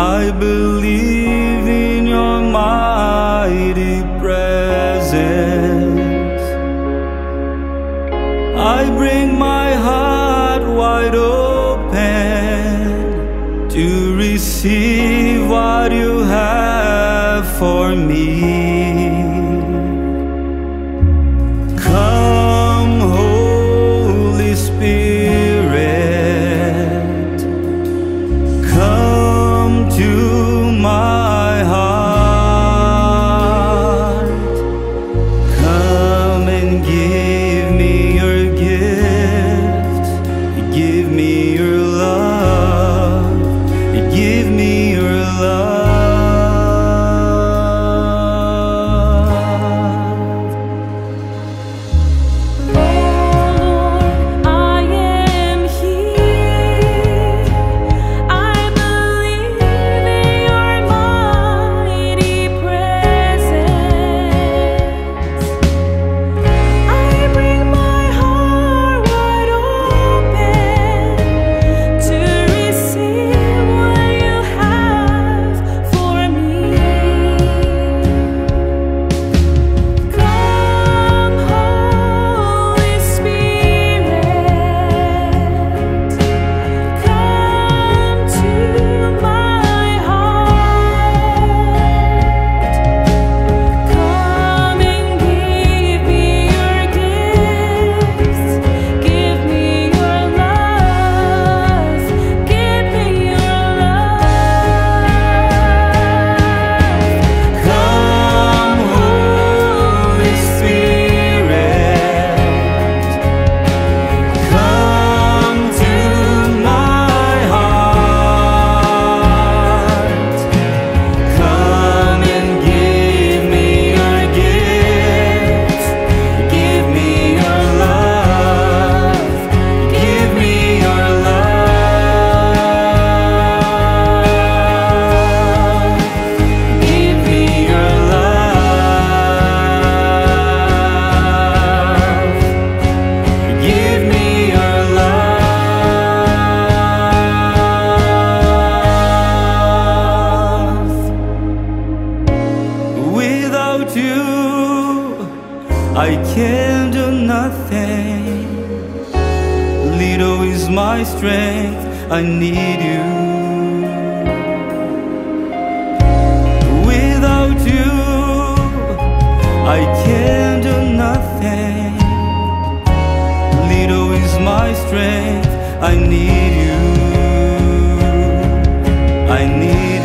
I believe in your mighty presence. I bring my heart wide open to receive what you have for me. Come, Holy Spirit, come to my heart. Come and give me your gift. Give me your love. Give me your love. I can do nothing. Little is my strength, I need you. Without you, I can do nothing. Little is my strength, I need you. I need